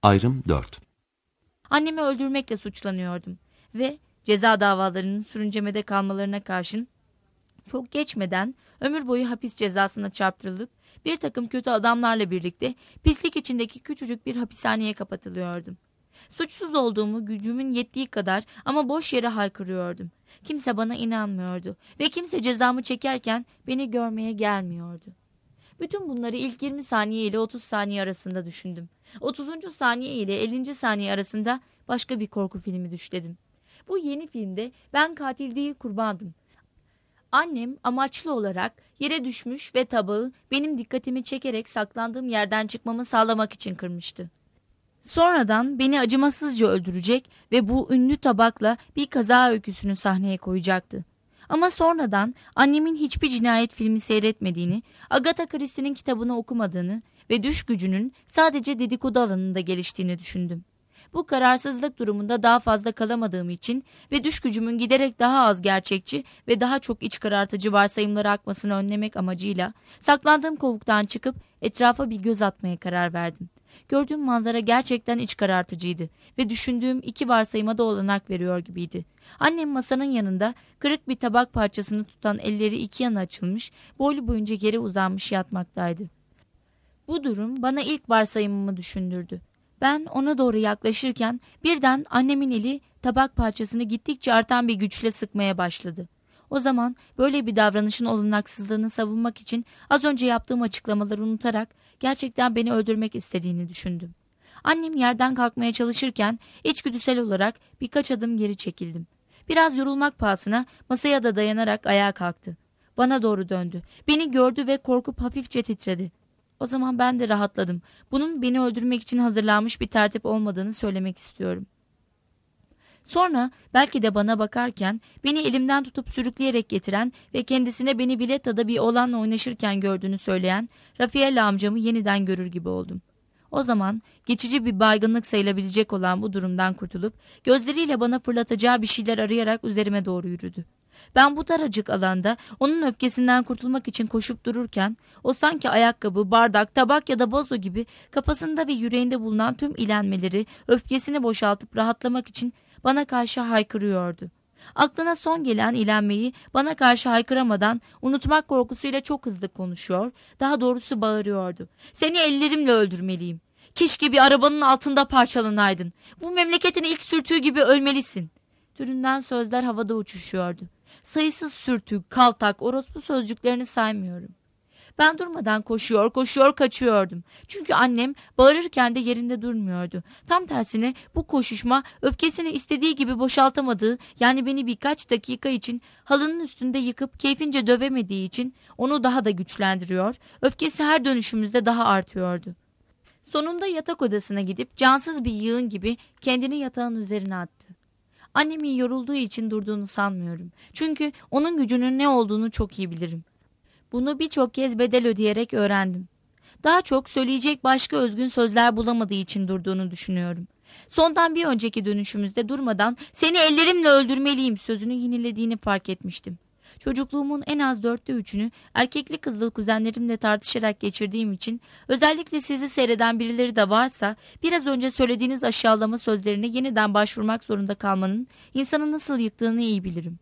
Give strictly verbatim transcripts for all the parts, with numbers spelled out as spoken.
Ayrım dört. Annemi öldürmekle suçlanıyordum ve ceza davalarının sürüncemede kalmalarına karşın çok geçmeden ömür boyu hapis cezasına çarptırılıp bir takım kötü adamlarla birlikte pislik içindeki küçücük bir hapishaneye kapatılıyordum. Suçsuz olduğumu gücümün yettiği kadar ama boş yere haykırıyordum. Kimse bana inanmıyordu ve kimse cezamı çekerken beni görmeye gelmiyordu. Bütün bunları ilk yirmi saniye ile otuz saniye arasında düşündüm. otuzuncu saniye ile ellinci saniye arasında başka bir korku filmi düşledim. Bu yeni filmde ben katil değil kurbandım. Annem amaçlı olarak yere düşmüş ve tabağı benim dikkatimi çekerek saklandığım yerden çıkmamı sağlamak için kırmıştı. Sonradan beni acımasızca öldürecek ve bu ünlü tabakla bir kaza öyküsünü sahneye koyacaktı. Ama sonradan annemin hiçbir cinayet filmi seyretmediğini, Agatha Christie'nin kitabını okumadığını ve düş gücünün sadece dedikodu alanında geliştiğini düşündüm. Bu kararsızlık durumunda daha fazla kalamadığım için ve düş gücümün giderek daha az gerçekçi ve daha çok iç karartıcı varsayımlara akmasını önlemek amacıyla saklandığım kovuktan çıkıp etrafa bir göz atmaya karar verdim. Gördüğüm manzara gerçekten iç karartıcıydı ve düşündüğüm iki varsayıma da olanak veriyor gibiydi. Annem masanın yanında kırık bir tabak parçasını tutan elleri iki yana açılmış, boylu boyunca geri uzanmış yatmaktaydı. Bu durum bana ilk varsayımımı düşündürdü. Ben ona doğru yaklaşırken birden annemin eli tabak parçasını gittikçe artan bir güçle sıkmaya başladı. O zaman böyle bir davranışın olanaksızlığını savunmak için az önce yaptığım açıklamaları unutarak gerçekten beni öldürmek istediğini düşündüm. Annem yerden kalkmaya çalışırken içgüdüsel olarak birkaç adım geri çekildim. Biraz yorulmak pahasına masaya da dayanarak ayağa kalktı. Bana doğru döndü. Beni gördü ve korkup hafifçe titredi. O zaman ben de rahatladım. Bunun beni öldürmek için hazırlanmış bir tertip olmadığını söylemek istiyorum. Sonra belki de bana bakarken beni elimden tutup sürükleyerek getiren ve kendisine beni Biletta'da bir oğlanla oynaşırken gördüğünü söyleyen Rafaela amcamı yeniden görür gibi oldum. O zaman geçici bir baygınlık sayılabilecek olan bu durumdan kurtulup gözleriyle bana fırlatacağı bir şeyler arayarak üzerime doğru yürüdü. Ben bu daracık alanda onun öfkesinden kurtulmak için koşup dururken o sanki ayakkabı, bardak, tabak ya da vazo gibi kafasında ve yüreğinde bulunan tüm ilenmeleri, öfkesini boşaltıp rahatlamak için bana karşı haykırıyordu. Aklına son gelen ilenmeyi bana karşı haykıramadan unutmak korkusuyla çok hızlı konuşuyor, daha doğrusu bağırıyordu. Seni ellerimle öldürmeliyim. Keşke bir arabanın altında parçalanaydın. Bu memleketin ilk sürtüğü gibi ölmelisin. Türünden sözler havada uçuşuyordu. Sayısız sürtük, kaltak, orospu sözcüklerini saymıyorum. Ben durmadan koşuyor, koşuyor, kaçıyordum. Çünkü annem bağırırken de yerinde durmuyordu. Tam tersine bu koşuşma öfkesini istediği gibi boşaltamadığı, yani beni birkaç dakika için halının üstünde yıkıp keyfince dövemediği için onu daha da güçlendiriyor, öfkesi her dönüşümüzde daha artıyordu. Sonunda yatak odasına gidip cansız bir yığın gibi kendini yatağın üzerine attı. Annemin yorulduğu için durduğunu sanmıyorum. Çünkü onun gücünün ne olduğunu çok iyi bilirim. Bunu birçok kez bedel ödeyerek öğrendim. Daha çok söyleyecek başka özgün sözler bulamadığı için durduğunu düşünüyorum. Sondan bir önceki dönüşümüzde durmadan seni ellerimle öldürmeliyim sözünü yinelediğini fark etmiştim. Çocukluğumun en az dörtte üçünü erkekli kızlı kuzenlerimle tartışarak geçirdiğim için özellikle sizi seyreden birileri de varsa biraz önce söylediğiniz aşağılama sözlerine yeniden başvurmak zorunda kalmanın insanı nasıl yıktığını iyi bilirim.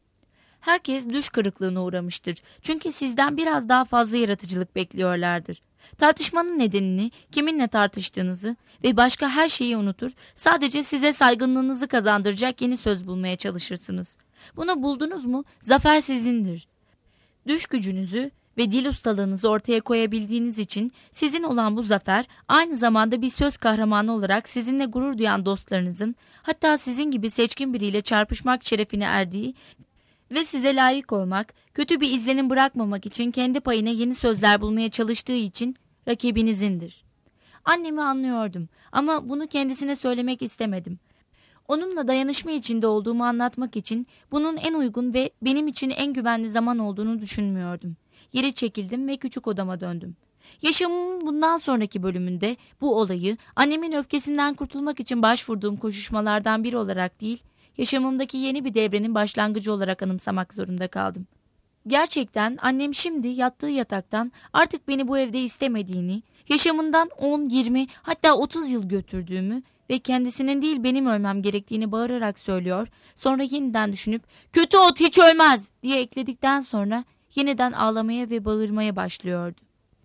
Herkes düş kırıklığına uğramıştır. Çünkü sizden biraz daha fazla yaratıcılık bekliyorlardır. Tartışmanın nedenini, kiminle tartıştığınızı ve başka her şeyi unutur, sadece size saygınlığınızı kazandıracak yeni söz bulmaya çalışırsınız. Bunu buldunuz mu, zafer sizindir. Düş gücünüzü ve dil ustalığınızı ortaya koyabildiğiniz için sizin olan bu zafer aynı zamanda bir söz kahramanı olarak sizinle gurur duyan dostlarınızın, hatta sizin gibi seçkin biriyle çarpışmak şerefine erdiği ve size layık olmak, kötü bir izlenim bırakmamak için kendi payına yeni sözler bulmaya çalıştığı için rakibinizindir. Annemi anlıyordum ama bunu kendisine söylemek istemedim. Onunla dayanışma içinde olduğumu anlatmak için bunun en uygun ve benim için en güvenli zaman olduğunu düşünmüyordum. Geri çekildim ve küçük odama döndüm. Yaşamımın bundan sonraki bölümünde bu olayı annemin öfkesinden kurtulmak için başvurduğum koşuşmalardan biri olarak değil, yaşamımdaki yeni bir devrenin başlangıcı olarak anımsamak zorunda kaldım. Gerçekten annem şimdi yattığı yataktan artık beni bu evde istemediğini, yaşamından on, yirmi hatta otuz yıl götürdüğümü ve kendisinin değil benim ölmem gerektiğini bağırarak söylüyor. Sonra yeniden düşünüp kötü ot hiç ölmez diye ekledikten sonra yeniden ağlamaya ve bağırmaya başlıyordu.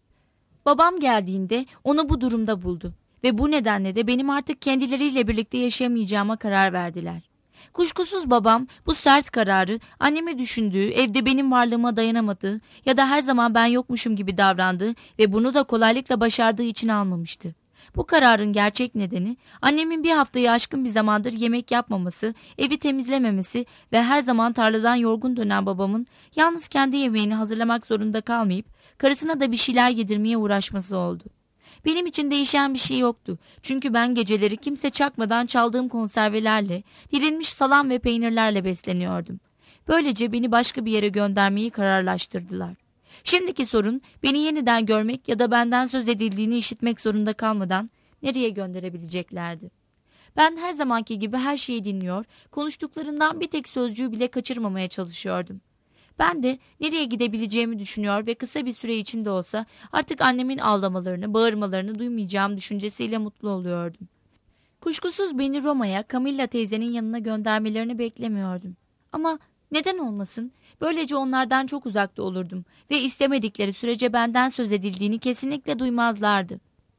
Babam geldiğinde onu bu durumda buldu ve bu nedenle de benim artık kendileriyle birlikte yaşayamayacağıma karar verdiler. Kuşkusuz babam bu sert kararı annemi düşündüğü, evde benim varlığıma dayanamadığı ya da her zaman ben yokmuşum gibi davrandığı ve bunu da kolaylıkla başardığı için almamıştı. Bu kararın gerçek nedeni annemin bir haftayı aşkın bir zamandır yemek yapmaması, evi temizlememesi ve her zaman tarladan yorgun dönen babamın yalnız kendi yemeğini hazırlamak zorunda kalmayıp karısına da bir şeyler yedirmeye uğraşması oldu. Benim için değişen bir şey yoktu. Çünkü ben geceleri kimse çakmadan çaldığım konservelerle, dilinmiş salam ve peynirlerle besleniyordum. Böylece beni başka bir yere göndermeyi kararlaştırdılar. Şimdiki sorun beni yeniden görmek ya da benden söz edildiğini işitmek zorunda kalmadan nereye gönderebileceklerdi. Ben her zamanki gibi her şeyi dinliyor, konuştuklarından bir tek sözcüğü bile kaçırmamaya çalışıyordum. Ben de nereye gidebileceğimi düşünüyor ve kısa bir süre içinde olsa artık annemin ağlamalarını, bağırmalarını duymayacağım düşüncesiyle mutlu oluyordum. Kuşkusuz beni Roma'ya, Camilla teyzenin yanına göndermelerini beklemiyordum. Ama neden olmasın? Böylece onlardan çok uzakta olurdum ve istemedikleri sürece benden söz edildiğini kesinlikle duymazlardı.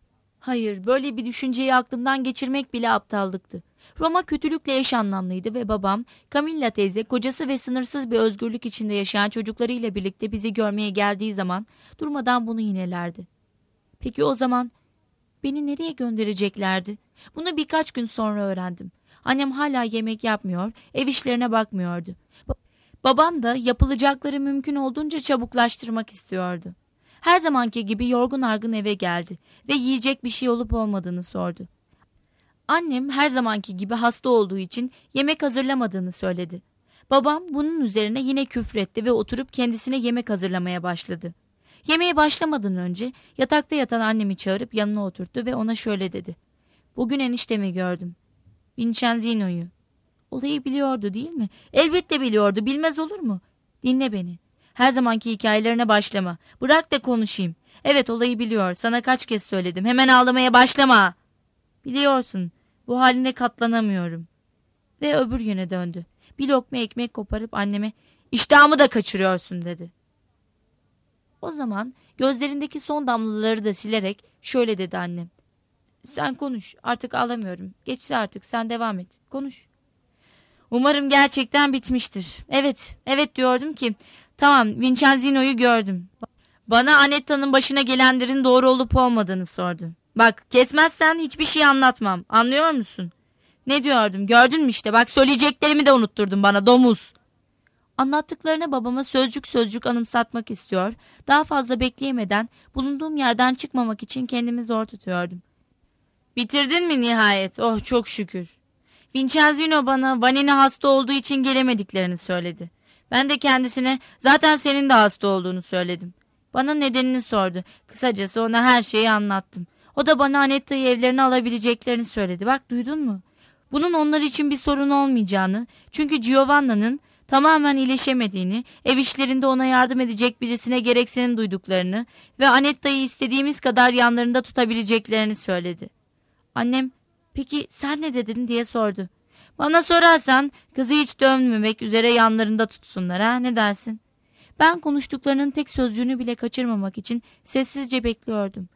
Hayır, böyle bir düşünceyi aklımdan geçirmek bile aptallıktı. Roma kötülükle eş anlamlıydı ve babam, Camilla teyze, kocası ve sınırsız bir özgürlük içinde yaşayan çocuklarıyla birlikte bizi görmeye geldiği zaman durmadan bunu yinelerdi. Peki o zaman beni nereye göndereceklerdi? Bunu birkaç gün sonra öğrendim. Annem hala yemek yapmıyor, ev işlerine bakmıyordu. Babam da yapılacakları mümkün olduğunca çabuklaştırmak istiyordu. Her zamanki gibi yorgun argın eve geldi ve yiyecek bir şey olup olmadığını sordu. Annem her zamanki gibi hasta olduğu için yemek hazırlamadığını söyledi. Babam bunun üzerine yine küfretti ve oturup kendisine yemek hazırlamaya başladı. Yemeğe başlamadan önce yatakta yatan annemi çağırıp yanına oturttu ve ona şöyle dedi. Bugün eniştemi gördüm. Vincenzino'yu. Olayı biliyordu değil mi? Elbette biliyordu, bilmez olur mu? Dinle beni. Her zamanki hikayelerine başlama. Bırak da konuşayım. Evet, olayı biliyor. Sana kaç kez söyledim. Hemen ağlamaya başlama. Biliyorsun. Bu haline katlanamıyorum. Ve öbür yöne döndü. Bir lokma ekmek koparıp anneme iştahımı da kaçırıyorsun dedi. O zaman gözlerindeki son damlaları da silerek şöyle dedi annem. Sen konuş. Artık ağlamıyorum. Geçti artık. Sen devam et. Konuş. Umarım gerçekten bitmiştir. Evet. Evet diyordum ki tamam, Vincenzino'yu gördüm. Bana Anetta'nın başına gelenlerin doğru olup olmadığını sordu. Bak, kesmezsen hiçbir şey anlatmam. Anlıyor musun? Ne diyordum? Gördün mü işte? Bak, söyleyeceklerimi de unutturdun bana domuz. Anlattıklarını babama sözcük sözcük anımsatmak istiyor. Daha fazla bekleyemeden bulunduğum yerden çıkmamak için kendimi zor tutuyordum. Bitirdin mi nihayet? Oh, çok şükür. Vincenzino bana Vanini hasta olduğu için gelemediklerini söyledi. Ben de kendisine zaten senin de hasta olduğunu söyledim. Bana nedenini sordu. Kısacası ona her şeyi anlattım. O da bana Anetta'yı evlerine alabileceklerini söyledi. Bak, duydun mu? Bunun onlar için bir sorun olmayacağını, çünkü Giovanna'nın tamamen iyileşemediğini, ev işlerinde ona yardım edecek birisine gereksinim duyduklarını ve Anetta'yı istediğimiz kadar yanlarında tutabileceklerini söyledi. Annem, peki sen ne dedin diye sordu. Bana sorarsan kızı hiç dönmemek üzere yanlarında tutsunlar, ha, ne dersin? Ben konuştuklarının tek sözcüğünü bile kaçırmamak için sessizce bekliyordum.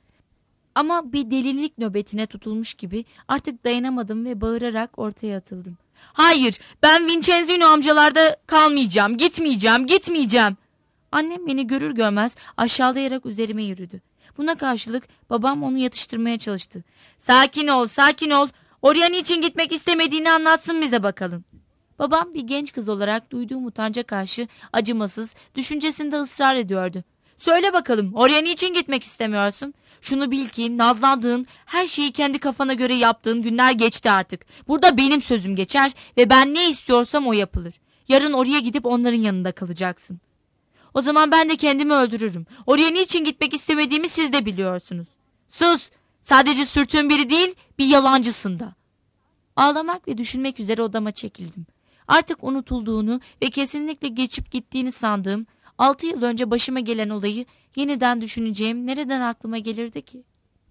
Ama bir delilik nöbetine tutulmuş gibi artık dayanamadım ve bağırarak ortaya atıldım. Hayır, ben Vincenzino amcalarda kalmayacağım, gitmeyeceğim, gitmeyeceğim. Annem beni görür görmez aşağılayarak üzerime yürüdü. Buna karşılık babam onu yatıştırmaya çalıştı. Sakin ol, sakin ol. Oraya niçin gitmek istemediğini anlatsın bize bakalım. Babam bir genç kız olarak duyduğum utanca karşı acımasız, düşüncesinde ısrar ediyordu. Söyle bakalım, oraya niçin gitmek istemiyorsun? Şunu bil ki nazlandığın, her şeyi kendi kafana göre yaptığın günler geçti artık. Burada benim sözüm geçer ve ben ne istiyorsam o yapılır. Yarın oraya gidip onların yanında kalacaksın. O zaman ben de kendimi öldürürüm. Oraya niçin gitmek istemediğimi siz de biliyorsunuz. Sus! Sadece sürtüğün biri değil, bir yalancısın da. Ağlamak ve düşünmek üzere odama çekildim. Artık unutulduğunu ve kesinlikle geçip gittiğini sandığım altı yıl önce başıma gelen olayı yeniden düşüneceğim nereden aklıma gelirdi ki?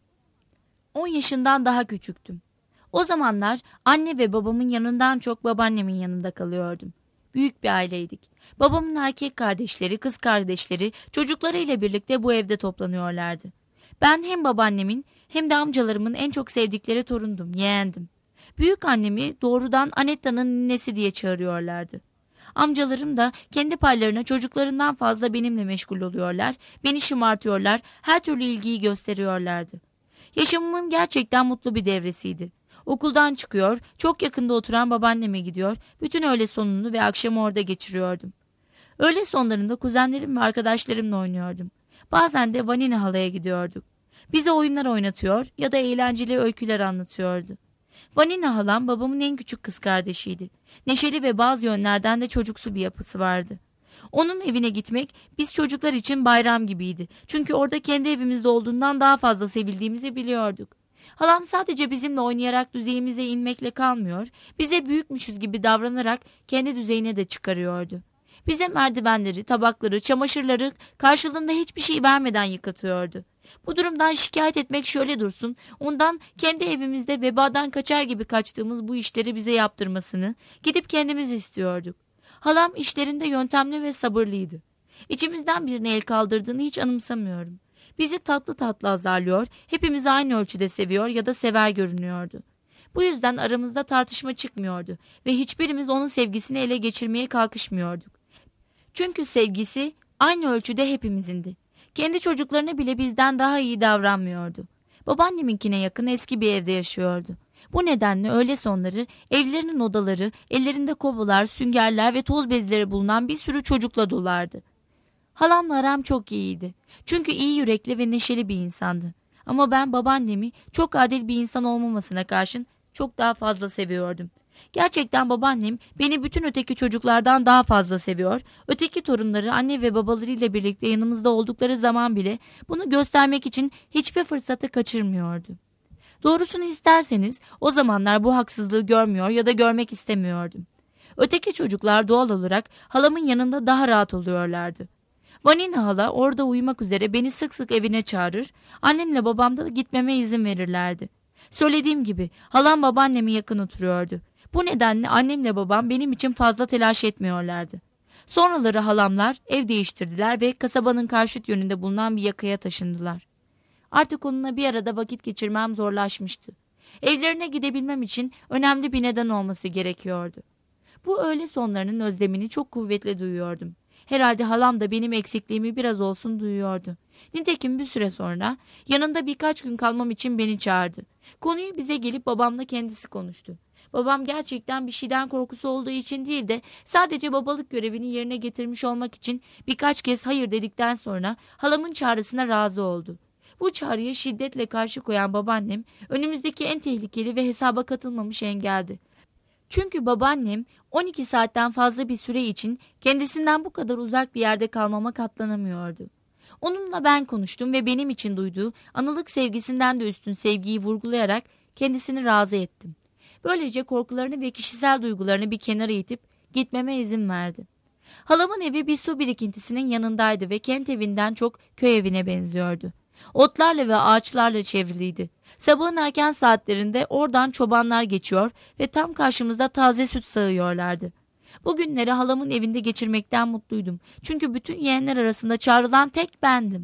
on yaşından daha küçüktüm. O zamanlar anne ve babamın yanından çok babaannemin yanında kalıyordum. Büyük bir aileydik. Babamın erkek kardeşleri, kız kardeşleri çocuklarıyla birlikte bu evde toplanıyorlardı. Ben hem babaannemin hem de amcalarımın en çok sevdikleri torundum, yeğendim. Büyük annemi doğrudan Anetta'nın ninesi diye çağırıyorlardı. Amcalarım da kendi paylarına çocuklarından fazla benimle meşgul oluyorlar, beni şımartıyorlar, her türlü ilgiyi gösteriyorlardı. Yaşamımın gerçekten mutlu bir devresiydi. Okuldan çıkıyor, çok yakında oturan babaanneme gidiyor, bütün öğle sonunu ve akşamı orada geçiriyordum. Öğle sonlarında kuzenlerim ve arkadaşlarımla oynuyordum. Bazen de Vanina halaya gidiyorduk. Bize oyunlar oynatıyor ya da eğlenceli öyküler anlatıyordu. Vanina halam babamın en küçük kız kardeşiydi. Neşeli ve bazı yönlerden de çocuksu bir yapısı vardı. Onun evine gitmek biz çocuklar için bayram gibiydi. Çünkü orada kendi evimizde olduğundan daha fazla sevildiğimizi biliyorduk. Halam sadece bizimle oynayarak düzeyimize inmekle kalmıyor, bize büyükmüşüz gibi davranarak kendi düzeyine de çıkarıyordu. Bize merdivenleri, tabakları, çamaşırları karşılığında hiçbir şey vermeden yıkatıyordu. Bu durumdan şikayet etmek şöyle dursun, ondan kendi evimizde vebadan kaçar gibi kaçtığımız bu işleri bize yaptırmasını gidip kendimiz istiyorduk. Halam işlerinde yöntemli ve sabırlıydı. İçimizden birine el kaldırdığını hiç anımsamıyorum. Bizi tatlı tatlı azarlıyor, hepimizi aynı ölçüde seviyor ya da sever görünüyordu. Bu yüzden aramızda tartışma çıkmıyordu ve hiçbirimiz onun sevgisini ele geçirmeye kalkışmıyorduk. Çünkü sevgisi aynı ölçüde hepimizindi. Kendi çocuklarına bile bizden daha iyi davranmıyordu. Babaanneminkine yakın eski bir evde yaşıyordu. Bu nedenle öğle sonları evlerinin odaları, ellerinde kovalar, süngerler ve toz bezleri bulunan bir sürü çocukla dolardı. Halamla aram çok iyiydi. Çünkü iyi yürekli ve neşeli bir insandı. Ama ben babaannemi çok adil bir insan olmamasına karşın çok daha fazla seviyordum. Gerçekten babaannem beni bütün öteki çocuklardan daha fazla seviyor. Öteki torunları anne ve babalarıyla birlikte yanımızda oldukları zaman bile bunu göstermek için hiçbir fırsatı kaçırmıyordu. Doğrusunu isterseniz o zamanlar bu haksızlığı görmüyor ya da görmek istemiyordum. Öteki çocuklar doğal olarak halamın yanında daha rahat oluyorlardı. Vanina hala orada uyumak üzere beni sık sık evine çağırır, annemle babam da gitmeme izin verirlerdi. Söylediğim gibi halam babaanneme yakın oturuyordu. Bu nedenle annemle babam benim için fazla telaş etmiyorlardı. Sonraları halamlar ev değiştirdiler ve kasabanın karşıt yönünde bulunan bir yakaya taşındılar. Artık onunla bir arada vakit geçirmem zorlaşmıştı. Evlerine gidebilmem için önemli bir neden olması gerekiyordu. Bu öğle sonlarının özlemini çok kuvvetli duyuyordum. Herhalde halam da benim eksikliğimi biraz olsun duyuyordu. Nitekim bir süre sonra yanında birkaç gün kalmam için beni çağırdı. Konuyu bize gelip babamla kendisi konuştu. Babam gerçekten bir şeyden korkusu olduğu için değil de sadece babalık görevini yerine getirmiş olmak için birkaç kez hayır dedikten sonra halamın çağrısına razı oldu. Bu çağrıya şiddetle karşı koyan babaannem önümüzdeki en tehlikeli ve hesaba katılmamış engeldi. Çünkü babaannem on iki saatten fazla bir süre için kendisinden bu kadar uzak bir yerde kalmama katlanamıyordu. Onunla ben konuştum ve benim için duyduğu analık sevgisinden de üstün sevgiyi vurgulayarak kendisini razı ettim. Böylece korkularını ve kişisel duygularını bir kenara itip gitmeme izin verdi. Halamın evi bir su birikintisinin yanındaydı ve kent evinden çok köy evine benziyordu. Otlarla ve ağaçlarla çevriliydi. Sabahın erken saatlerinde oradan çobanlar geçiyor ve tam karşımızda taze süt sağıyorlardı. Bu günleri halamın evinde geçirmekten mutluydum. Çünkü bütün yeğenler arasında çağrılan tek bendim.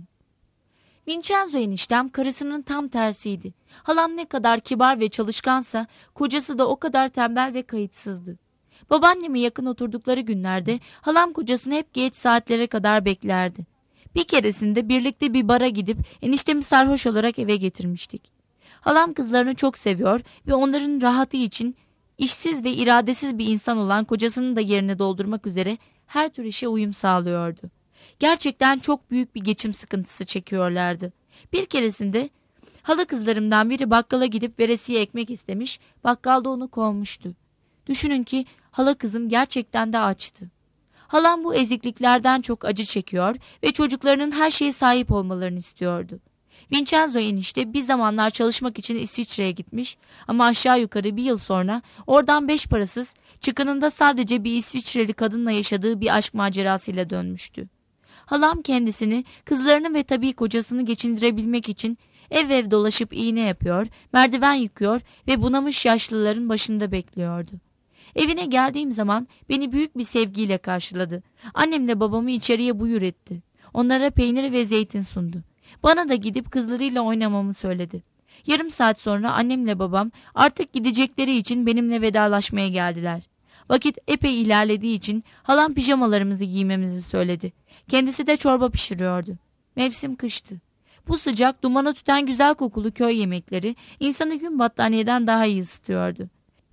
Vincenzo eniştem karısının tam tersiydi. Halam ne kadar kibar ve çalışkansa kocası da o kadar tembel ve kayıtsızdı. Babaanneme yakın oturdukları günlerde halam kocasını hep geç saatlere kadar beklerdi. Bir keresinde birlikte bir bara gidip eniştemi sarhoş olarak eve getirmiştik. Halam kızlarını çok seviyor ve onların rahatı için işsiz ve iradesiz bir insan olan kocasının da yerini doldurmak üzere her tür işe uyum sağlıyordu. Gerçekten çok büyük bir geçim sıkıntısı çekiyorlardı. Bir keresinde hala kızlarımdan biri bakkala gidip veresiye ekmek istemiş, bakkal da onu kovmuştu. Düşünün ki hala kızım gerçekten de açtı. Halam bu ezikliklerden çok acı çekiyor ve çocuklarının her şeye sahip olmalarını istiyordu. Vincenzo enişte bir zamanlar çalışmak için İsviçre'ye gitmiş ama aşağı yukarı bir yıl sonra oradan beş parasız, çıkınında sadece bir İsviçreli kadınla yaşadığı bir aşk macerasıyla dönmüştü. Halam kendisini, kızlarını ve tabii kocasını geçindirebilmek için Ev ev dolaşıp iğne yapıyor, merdiven yıkıyor ve bunamış yaşlıların başında bekliyordu. Evine geldiğim zaman beni büyük bir sevgiyle karşıladı. Annemle babamı içeriye buyur etti. Onlara peynir ve zeytin sundu. Bana da gidip kızlarıyla oynamamı söyledi. Yarım saat sonra annemle babam artık gidecekleri için benimle vedalaşmaya geldiler. Vakit epey ilerlediği için halam pijamalarımızı giymemizi söyledi. Kendisi de çorba pişiriyordu. Mevsim kıştı. Bu sıcak, dumana tüten güzel kokulu köy yemekleri insanı gün battaniyeden daha iyi ısıtıyordu.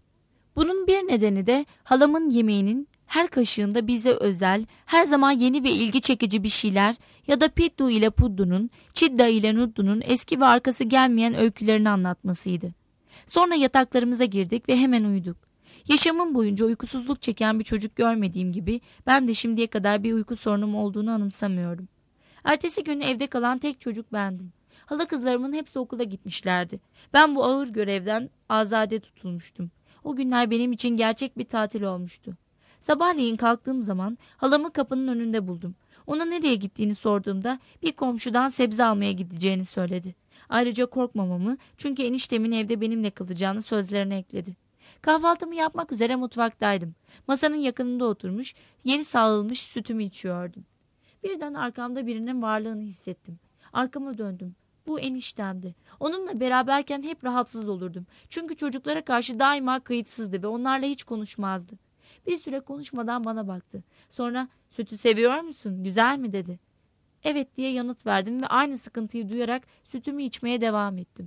Bunun bir nedeni de halamın yemeğinin her kaşığında bize özel, her zaman yeni ve ilgi çekici bir şeyler ya da Piddu ile Puddu'nun, Çidda ile Nuddu'nun eski ve arkası gelmeyen öykülerini anlatmasıydı. Sonra yataklarımıza girdik ve hemen uyuduk. Yaşamım boyunca uykusuzluk çeken bir çocuk görmediğim gibi ben de şimdiye kadar bir uyku sorunum olduğunu anımsamıyorum. Ertesi gün evde kalan tek çocuk bendim. Hala kızlarımın hepsi okula gitmişlerdi. Ben bu ağır görevden azade tutulmuştum. O günler benim için gerçek bir tatil olmuştu. Sabahleyin kalktığım zaman halamı kapının önünde buldum. Ona nereye gittiğini sorduğumda bir komşudan sebze almaya gideceğini söyledi. Ayrıca korkmamamı, çünkü eniştemin evde benimle kalacağını sözlerine ekledi. Kahvaltımı yapmak üzere mutfaktaydım. Masanın yakınında oturmuş, yeni sağılmış sütümü içiyordum. Birden arkamda birinin varlığını hissettim. Arkama döndüm. Bu eniştemdi. Onunla beraberken hep rahatsız olurdum. Çünkü çocuklara karşı daima kayıtsızdı ve onlarla hiç konuşmazdı. Bir süre konuşmadan bana baktı. Sonra "Sütü seviyor musun? Güzel mi?" dedi. "Evet" diye yanıt verdim ve aynı sıkıntıyı duyarak sütümü içmeye devam ettim.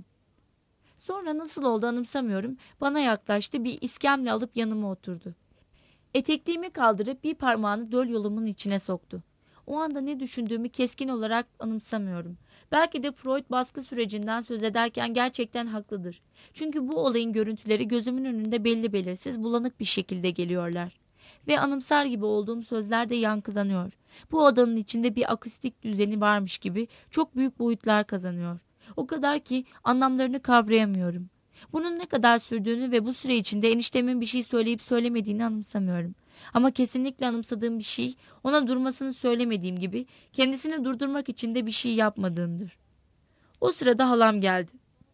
Sonra nasıl oldu anımsamıyorum. Bana yaklaştı, bir iskemle alıp yanıma oturdu. Etekliğimi kaldırıp bir parmağını döl yolumun içine soktu. O anda ne düşündüğümü keskin olarak anımsamıyorum. Belki de Freud baskı sürecinden söz ederken gerçekten haklıdır. Çünkü bu olayın görüntüleri gözümün önünde belli belirsiz, bulanık bir şekilde geliyorlar. Ve anımsar gibi olduğum sözler de yankılanıyor. Bu odanın içinde bir akustik düzeni varmış gibi çok büyük boyutlar kazanıyor. O kadar ki anlamlarını kavrayamıyorum. Bunun ne kadar sürdüğünü ve bu süre içinde eniştemin bir şey söyleyip söylemediğini anımsamıyorum. Ama kesinlikle anımsadığım bir şey, ona durmasını söylemediğim gibi kendisini durdurmak için de bir şey yapmadığımdır. O sırada halam geldi.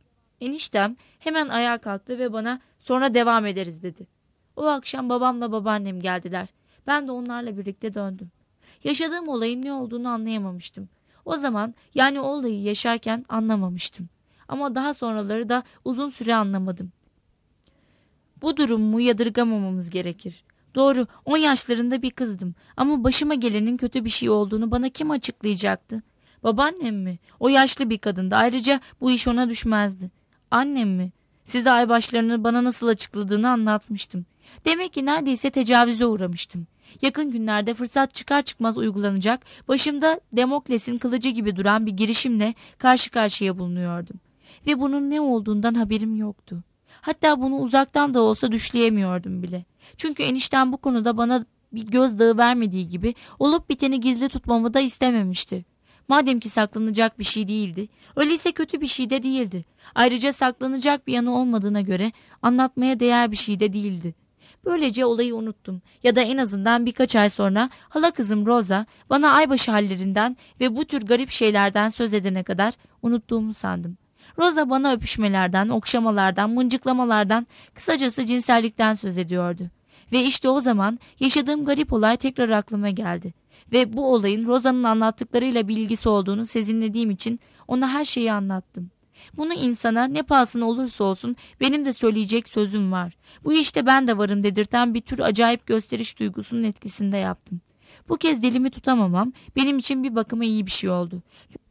Eniştem hemen ayağa kalktı ve bana "Sonra devam ederiz" dedi. O akşam babamla babaannem geldiler. Ben de onlarla birlikte döndüm. Yaşadığım olayın ne olduğunu anlayamamıştım. O zaman, yani o olayı yaşarken anlamamıştım. Ama daha sonraları da uzun süre anlamadım. Bu durumu yadırgamamamız gerekir. Doğru, on yaşlarında bir kızdım ama başıma gelenin kötü bir şey olduğunu bana kim açıklayacaktı? Babaannem mi? O yaşlı bir kadındı. Ayrıca bu iş ona düşmezdi. Annem mi? Size aybaşlarını bana nasıl açıkladığını anlatmıştım. Demek ki neredeyse tecavüze uğramıştım. Yakın günlerde fırsat çıkar çıkmaz uygulanacak, başımda Demokles'in kılıcı gibi duran bir girişimle karşı karşıya bulunuyordum. Ve bunun ne olduğundan haberim yoktu. Hatta bunu uzaktan da olsa düşleyemiyordum bile. Çünkü enişten bu konuda bana bir gözdağı vermediği gibi olup biteni gizli tutmamı da istememişti. Madem ki saklanacak bir şey değildi, öyleyse kötü bir şey de değildi. Ayrıca saklanacak bir yanı olmadığına göre anlatmaya değer bir şey de değildi. Böylece olayı unuttum ya da en azından birkaç ay sonra hala kızım Rosa bana aybaşı hallerinden ve bu tür garip şeylerden söz edene kadar unuttuğumu sandım. Rosa bana öpüşmelerden, okşamalardan, mıncıklamalardan, kısacası cinsellikten söz ediyordu. Ve işte o zaman yaşadığım garip olay tekrar aklıma geldi. Ve bu olayın Rosa'nın anlattıklarıyla bir ilgisi olduğunu sezinlediğim için ona her şeyi anlattım. Bunu insana ne pahasına olursa olsun benim de söyleyecek sözüm var. Bu işte ben de varım dedirten bir tür acayip gösteriş duygusunun etkisinde yaptım. Bu kez dilimi tutamamam benim için bir bakıma iyi bir şey oldu.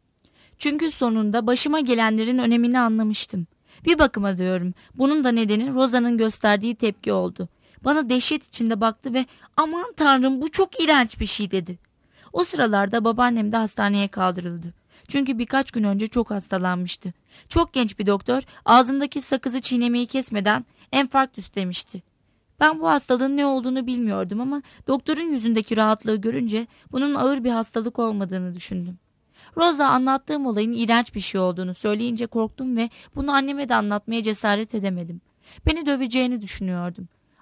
Çünkü sonunda başıma gelenlerin önemini anlamıştım. Bir bakıma diyorum, bunun da nedeni Rosa'nın gösterdiği tepki oldu. Bana dehşet içinde baktı ve "Aman Tanrım, bu çok iğrenç bir şey" dedi. O sıralarda babaannem de hastaneye kaldırıldı. Çünkü birkaç gün önce çok hastalanmıştı. Çok genç bir doktor ağzındaki sakızı çiğnemeyi kesmeden enfarktüs demişti. Ben bu hastalığın ne olduğunu bilmiyordum ama doktorun yüzündeki rahatlığı görünce bunun ağır bir hastalık olmadığını düşündüm. Rosa anlattığım olayın iğrenç bir şey olduğunu söyleyince korktum ve bunu anneme de anlatmaya cesaret edemedim. Beni döveceğini düşünüyordum.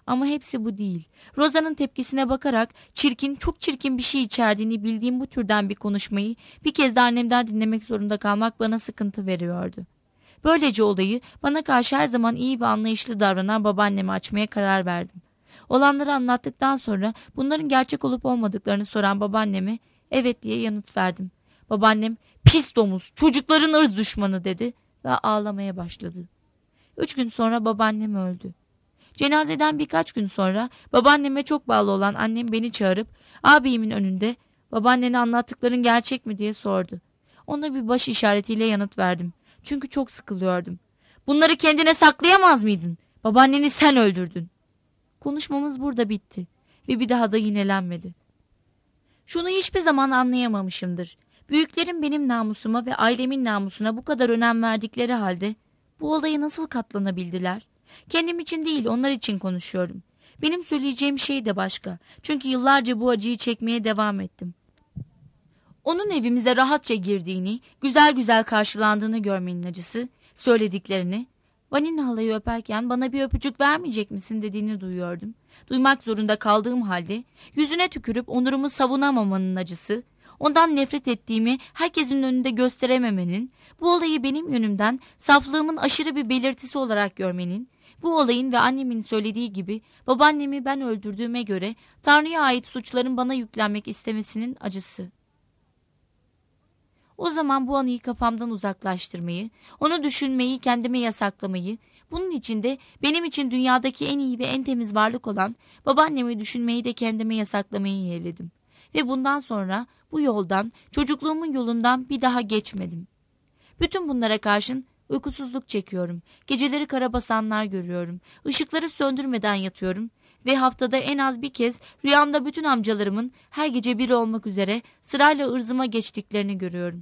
Ama hepsi bu değil. Rosa'nın tepkisine bakarak çirkin, çok çirkin bir şey içerdiğini bildiğim bu türden bir konuşmayı bir kez de annemden dinlemek zorunda kalmak bana sıkıntı veriyordu. Böylece olayı bana karşı her zaman iyi ve anlayışlı davranan babaanneme açmaya karar verdim. Olanları anlattıktan sonra bunların gerçek olup olmadıklarını soran babaanneme evet diye yanıt verdim. Babaannem pis domuz, çocukların ırz düşmanı dedi ve ağlamaya başladı. Üç gün sonra babaannem öldü. Cenazeden birkaç gün sonra babaanneme çok bağlı olan annem beni çağırıp abimin önünde babaannene anlattıkların gerçek mi diye sordu. Ona bir baş işaretiyle yanıt verdim. Çünkü çok sıkılıyordum. Bunları kendine saklayamaz mıydın? Babaanneni sen öldürdün. Konuşmamız burada bitti ve bir daha da yinelenmedi. Şunu hiçbir zaman anlayamamışımdır. Büyüklerim benim namusuma ve ailemin namusuna bu kadar önem verdikleri halde bu olaya nasıl katlanabildiler? Kendim için değil, onlar için konuşuyorum. Benim söyleyeceğim şey de başka. Çünkü yıllarca bu acıyı çekmeye devam ettim. Onun evimize rahatça girdiğini, güzel güzel karşılandığını görmenin acısı, söylediklerini, Vanina halayı öperken bana bir öpücük vermeyecek misin dediğini duyuyordum. Duymak zorunda kaldığım halde yüzüne tükürüp onurumu savunamamanın acısı, ondan nefret ettiğimi herkesin önünde gösterememenin, bu olayı benim yönümden saflığımın aşırı bir belirtisi olarak görmenin, bu olayın ve annemin söylediği gibi babaannemi ben öldürdüğüme göre Tanrı'ya ait suçların bana yüklenmek istemesinin acısı. O zaman bu anıyı kafamdan uzaklaştırmayı, onu düşünmeyi kendime yasaklamayı, bunun için de benim için dünyadaki en iyi ve en temiz varlık olan babaannemi düşünmeyi de kendime yasaklamayı yeğledim. Ve bundan sonra bu yoldan, çocukluğumun yolundan bir daha geçmedim. Bütün bunlara karşın uykusuzluk çekiyorum. Geceleri karabasanlar görüyorum. Işıkları söndürmeden yatıyorum. Ve haftada en az bir kez rüyamda bütün amcalarımın her gece biri olmak üzere sırayla ırzıma geçtiklerini görüyorum.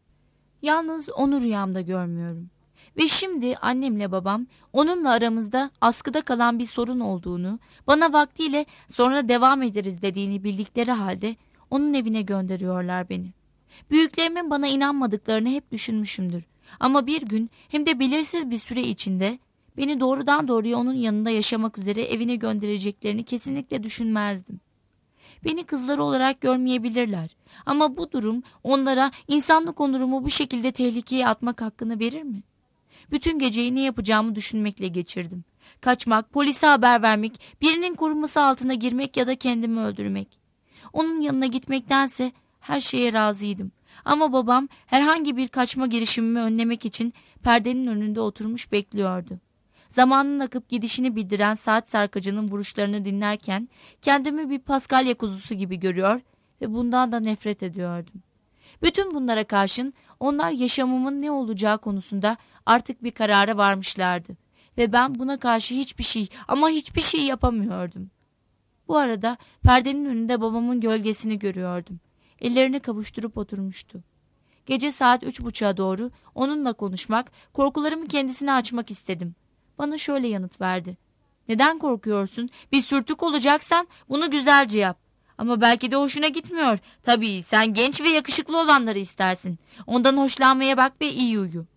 Yalnız onu rüyamda görmüyorum. Ve şimdi annemle babam onunla aramızda askıda kalan bir sorun olduğunu, bana vaktiyle sonra devam ederiz dediğini bildikleri halde onun evine gönderiyorlar beni. Büyüklerimin bana inanmadıklarını hep düşünmüşümdür. Ama bir gün hem de belirsiz bir süre içinde beni doğrudan doğruya onun yanında yaşamak üzere evine göndereceklerini kesinlikle düşünmezdim. Beni kızları olarak görmeyebilirler. Ama bu durum onlara insanlık onurumu bu şekilde tehlikeye atmak hakkını verir mi? Bütün geceyi ne yapacağımı düşünmekle geçirdim. Kaçmak, polise haber vermek, birinin koruması altına girmek ya da kendimi öldürmek. Onun yanına gitmektense her şeye razıydım. Ama babam herhangi bir kaçma girişimimi önlemek için perdenin önünde oturmuş bekliyordu. Zamanın akıp gidişini bildiren saat sarkacının vuruşlarını dinlerken kendimi bir Paskalya kuzusu gibi görüyor ve bundan da nefret ediyordum. Bütün bunlara karşın onlar yaşamımın ne olacağı konusunda artık bir karara varmışlardı ve ben buna karşı hiçbir şey ama hiçbir şey yapamıyordum. Bu arada perdenin önünde babamın gölgesini görüyordum. Ellerini kavuşturup oturmuştu. Gece saat üç buçuğa doğru onunla konuşmak, korkularımı kendisine açmak istedim. Bana şöyle yanıt verdi. Neden korkuyorsun? Bir sürtük olacaksan bunu güzelce yap. Ama belki de hoşuna gitmiyor. Tabii sen genç ve yakışıklı olanları istersin. Ondan hoşlanmaya bak ve iyi uyu.